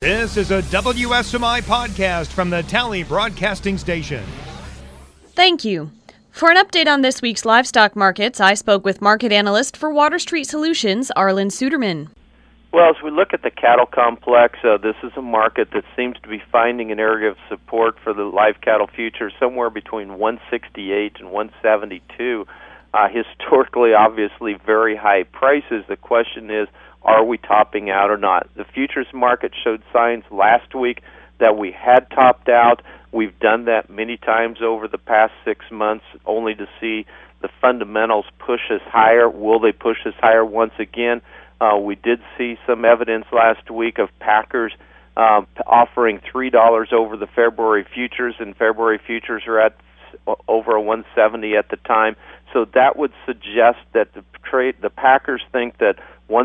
This is a WSMI podcast from the Tally Broadcasting Station. Thank you. For an update on this week's livestock markets, I spoke with market analyst for Water Street Solutions, Arlen Suderman. Well, as we look at the cattle complex, this is a market that seems to be finding an area of support for the live cattle futures somewhere between 168 and 172. Historically, obviously, very high prices. The question is, are we topping out or not? The futures market showed signs last week that we had topped out. We've done that many times over the past 6 months, only to see the fundamentals push us higher. Will they push us higher once again? We did see some evidence last week of packers offering $3 over the February futures, and February futures are at over a 170 at the time. So that would suggest that the packers think that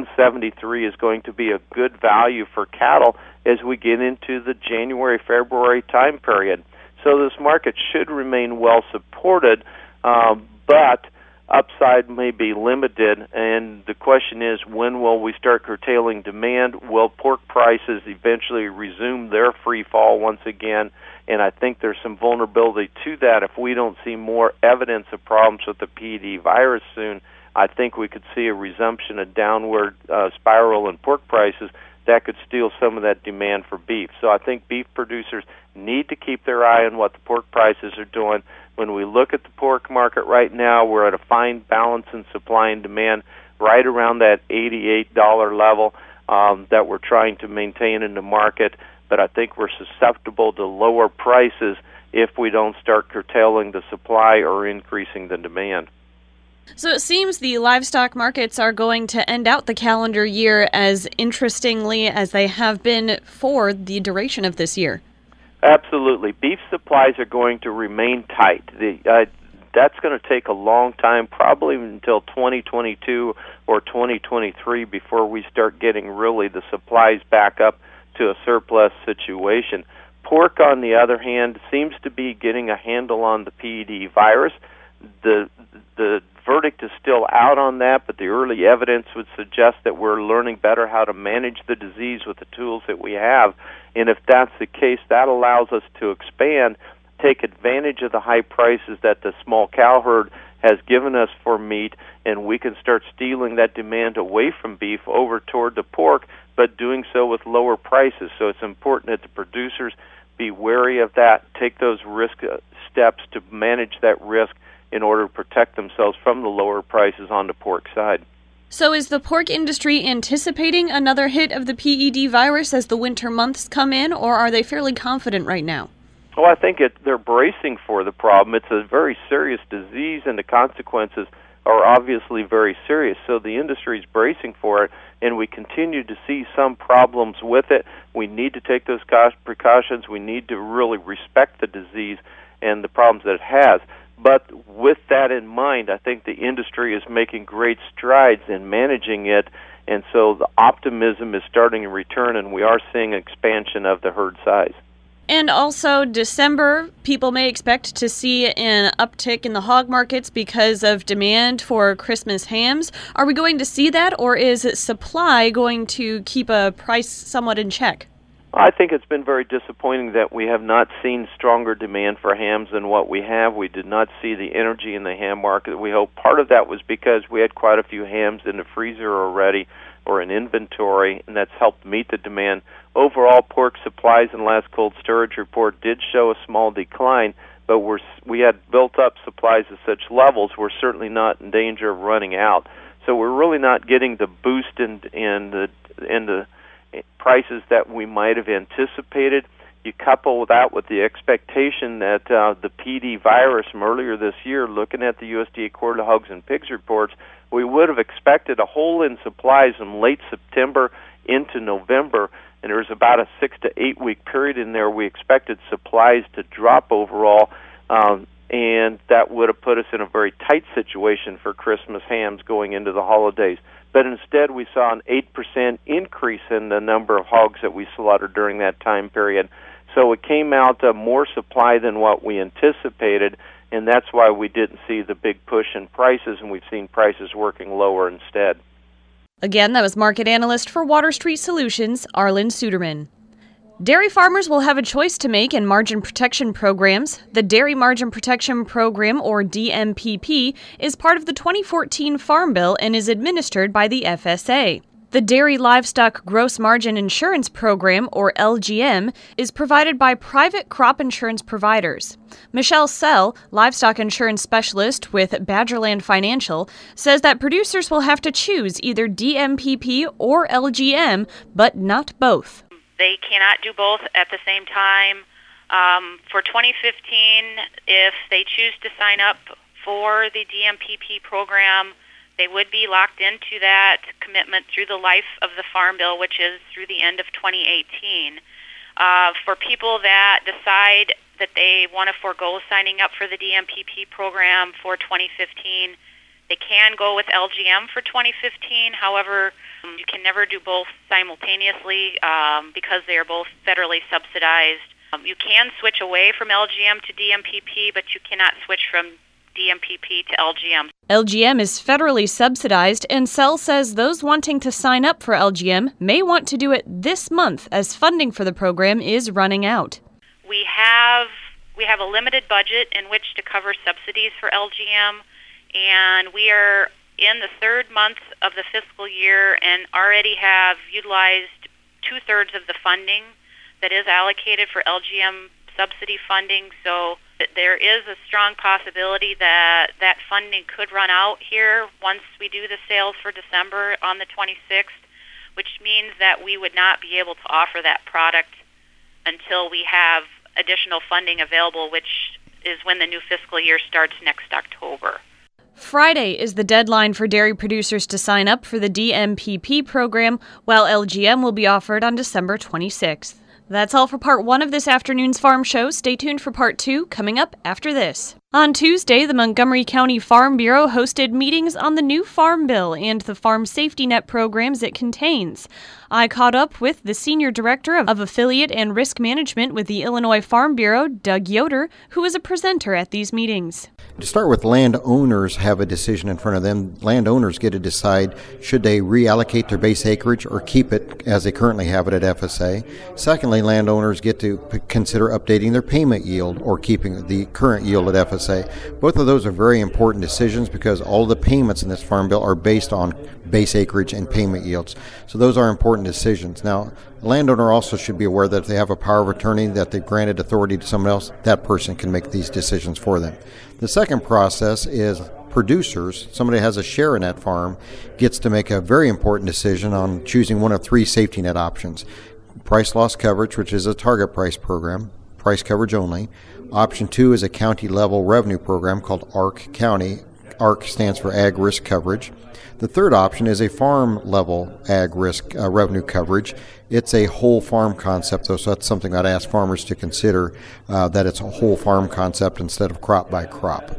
173 is going to be a good value for cattle as we get into the January-February time period. So this market should remain well supported, but upside may be limited, and the question is, when will we start curtailing demand? Will pork prices eventually resume their free fall once again? And I think there's some vulnerability to that. If we don't see more evidence of problems with the PED virus soon, I think we could see a resumption of downward spiral in pork prices that could steal some of that demand for beef. So I think beef producers need to keep their eye on what the pork prices are doing. When we look at the pork market right now, we're at a fine balance in supply and demand right around that $88 level that we're trying to maintain in the market. But I think we're susceptible to lower prices if we don't start curtailing the supply or increasing the demand. So it seems the livestock markets are going to end out the calendar year as interestingly as they have been for the duration of this year. Absolutely. Beef supplies are going to remain tight. That's going to take a long time, probably until 2022 or 2023 before we start getting really the supplies back up to a surplus situation. Pork, on the other hand, seems to be getting a handle on the PED virus. The verdict is still out on that, but the early evidence would suggest that we're learning better how to manage the disease with the tools that we have. And if that's the case, that allows us to expand, take advantage of the high prices that the small cow herd has given us for meat, and we can start stealing that demand away from beef over toward the pork, but doing so with lower prices. So it's important that the producers be wary of that, take those risk steps to manage that risk in order to protect themselves from the lower prices on the pork side. So is the pork industry anticipating another hit of the PED virus as the winter months come in, or are they fairly confident right now? Well, I think they're bracing for the problem. It's a very serious disease, and the consequences are obviously very serious. So the industry is bracing for it, and we continue to see some problems with it. We need to take those precautions. We need to really respect the disease and the problems that it has. But with that in mind, I think the industry is making great strides in managing it, and so the optimism is starting to return, and we are seeing an expansion of the herd size. And also, December, people may expect to see an uptick in the hog markets because of demand for Christmas hams. Are we going to see that, or is supply going to keep a price somewhat in check? I think it's been very disappointing that we have not seen stronger demand for hams than what we have. We did not see the energy in the ham market. We hope part of that was because we had quite a few hams in the freezer already or in inventory, and that's helped meet the demand. Overall, pork supplies in the last cold storage report did show a small decline, but we had built up supplies at such levels, we're certainly not in danger of running out. So we're really not getting the boost in the prices that we might have anticipated. You couple that with the expectation that the PD virus from earlier this year, looking at the USDA quarterly hogs and pigs reports, we would have expected a hole in supplies from late September into November, and there was about a 6 to 8 week period in there we expected supplies to drop overall, and that would have put us in a very tight situation for Christmas hams going into the holidays. But instead, we saw an 8% increase in the number of hogs that we slaughtered during that time period. So it came out more supply than what we anticipated, and that's why we didn't see the big push in prices, and we've seen prices working lower instead. Again, that was market analyst for Water Street Solutions, Arlen Suderman. Dairy farmers will have a choice to make in margin protection programs. The Dairy Margin Protection Program, or DMPP, is part of the 2014 Farm Bill and is administered by the FSA. The Dairy Livestock Gross Margin Insurance Program, or LGM, is provided by private crop insurance providers. Michelle Sell, livestock insurance specialist with Badgerland Financial, says that producers will have to choose either DMPP or LGM, but not both. They cannot do both at the same time. For 2015, if they choose to sign up for the DMPP program, they would be locked into that commitment through the life of the Farm Bill, which is through the end of 2018. For people that decide that they want to forego signing up for the DMPP program for 2015, they can go with LGM for 2015. However, you can never do both simultaneously because they are both federally subsidized. You can switch away from LGM to DMPP, but you cannot switch from DMPP to LGM. LGM is federally subsidized, and Sell says those wanting to sign up for LGM may want to do it this month as funding for the program is running out. We have a limited budget in which to cover subsidies for LGM, and we are in the third month of the fiscal year and already have utilized 2/3 of the funding that is allocated for LGM subsidy funding. So there is a strong possibility that that funding could run out here once we do the sales for December on the 26th, which means that we would not be able to offer that product until we have additional funding available, which is when the new fiscal year starts next October. Friday is the deadline for dairy producers to sign up for the DMPP program, while LGM will be offered on December 26th. That's all for Part 1 of this afternoon's Farm Show. Stay tuned for Part 2 coming up after this. On Tuesday, the Montgomery County Farm Bureau hosted meetings on the new Farm Bill and the Farm Safety Net programs it contains. I caught up with the Senior Director of Affiliate and Risk Management with the Illinois Farm Bureau, Doug Yoder, who was a presenter at these meetings. To start with, landowners have a decision in front of them. Landowners get to decide should they reallocate their base acreage or keep it as they currently have it at FSA. Secondly, landowners get to consider updating their payment yield or keeping the current yield at FSA. Both of those are very important decisions because all the payments in this Farm Bill are based on base acreage and payment yields. So those are important decisions. Now, a landowner also should be aware that if they have a power of attorney that they've granted authority to someone else, that person can make these decisions for them. The second process is producers, somebody who has a share in that farm, gets to make a very important decision on choosing one of 3 safety net options. Price loss coverage, which is a target price program, price coverage only. Option 2 is a county level revenue program called ARC County. ARC stands for Ag Risk Coverage. The third option is a farm level ag risk revenue coverage. It's a whole farm concept, though, so that's something I'd ask farmers to consider, that it's a whole farm concept instead of crop by crop.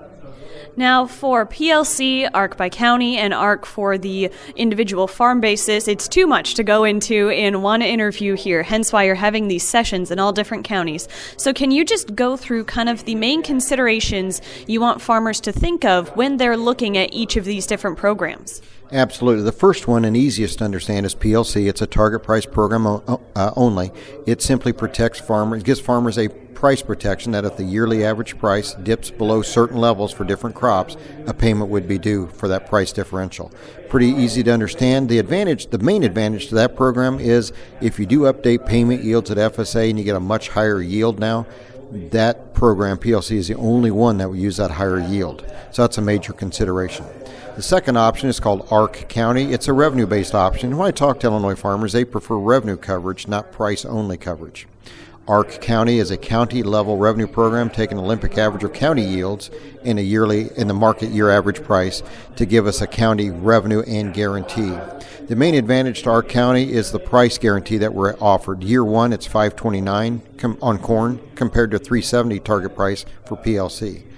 Now, for PLC, ARC by county, and ARC for the individual farm basis, it's too much to go into in one interview here, hence why you're having these sessions in all different counties. So can you just go through kind of the main considerations you want farmers to think of when they're looking at each of these different programs? Absolutely. The first one and easiest to understand is PLC. It's a target price program only. It simply protects farmers, gives farmers a price protection that if the yearly average price dips below certain levels for different crops, a payment would be due for that price differential. Pretty easy to understand. The main advantage to that program is if you do update payment yields at FSA and you get a much higher yield now, that program, PLC, is the only one that will use that higher yield. So that's a major consideration. The second option is called ARC County. It's a revenue-based option. When I talk to Illinois farmers, they prefer revenue coverage, not price-only coverage. ARC County is a county-level revenue program taking an Olympic average of county yields in the market year average price to give us a county revenue and guarantee. The main advantage to ARC County is the price guarantee that we're offered. Year one, it's $5.29 on corn compared to $3.70 target price for PLC.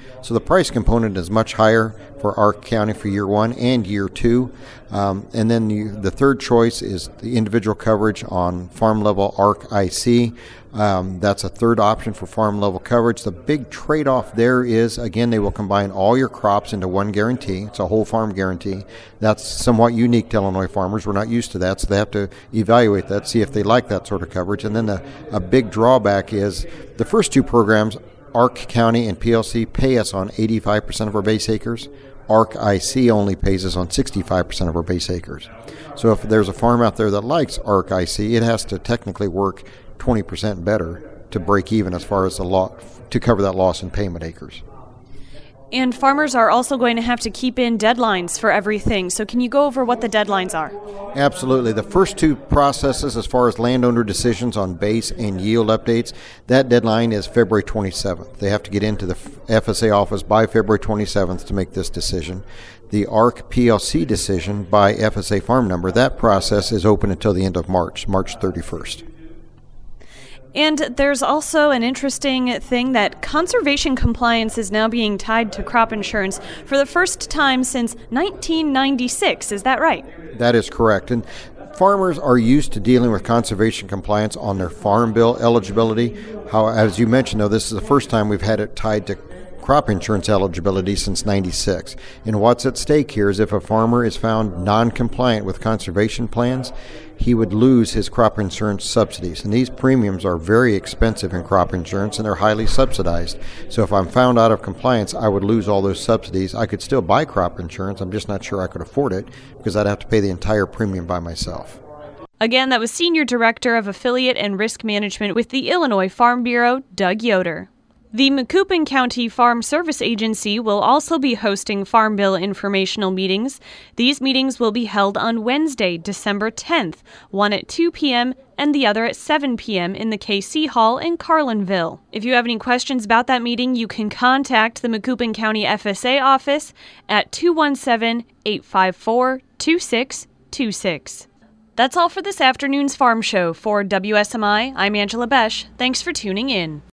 So the price component is much higher for Ark County for year 1 and year 2. And then the third choice is the individual coverage on farm level Ark IC. That's a third option for farm level coverage. The big trade-off there is, again, they will combine all your crops into one guarantee. It's a whole farm guarantee. That's somewhat unique to Illinois farmers. We're not used to that, so they have to evaluate that, see if they like that sort of coverage. And then a big drawback is the first two programs, Ark County and PLC, pay us on 85% of our base acres. Ark IC only pays us on 65% of our base acres. So if there's a farm out there that likes Ark IC, it has to technically work 20% better to break even as far as to cover that loss in payment acres. And farmers are also going to have to keep in deadlines for everything. So can you go over what the deadlines are? Absolutely. The first two processes, as far as landowner decisions on base and yield updates, that deadline is February 27th. They have to get into the FSA office by February 27th to make this decision. The Ark PLC decision by FSA farm number, that process is open until the end of March 31st. And there's also an interesting thing that conservation compliance is now being tied to crop insurance for the first time since 1996. Is that right? That is correct. And farmers are used to dealing with conservation compliance on their farm bill eligibility. How, as you mentioned, though, this is the first time we've had it tied to crop insurance eligibility since 96. And what's at stake here is if a farmer is found non-compliant with conservation plans, he would lose his crop insurance subsidies. And these premiums are very expensive in crop insurance, and they're highly subsidized. So if I'm found out of compliance, I would lose all those subsidies. I could still buy crop insurance. I'm just not sure I could afford it because I'd have to pay the entire premium by myself. Again, that was Senior Director of Affiliate and Risk Management with the Illinois Farm Bureau, Doug Yoder. The Macoupin County Farm Service Agency will also be hosting Farm Bill informational meetings. These meetings will be held on Wednesday, December 10th, one at 2 p.m. and the other at 7 p.m. in the KC Hall in Carlinville. If you have any questions about that meeting, you can contact the Macoupin County FSA office at 217-854-2626. That's all for this afternoon's Farm Show. For WSMI, I'm Angela Besch. Thanks for tuning in.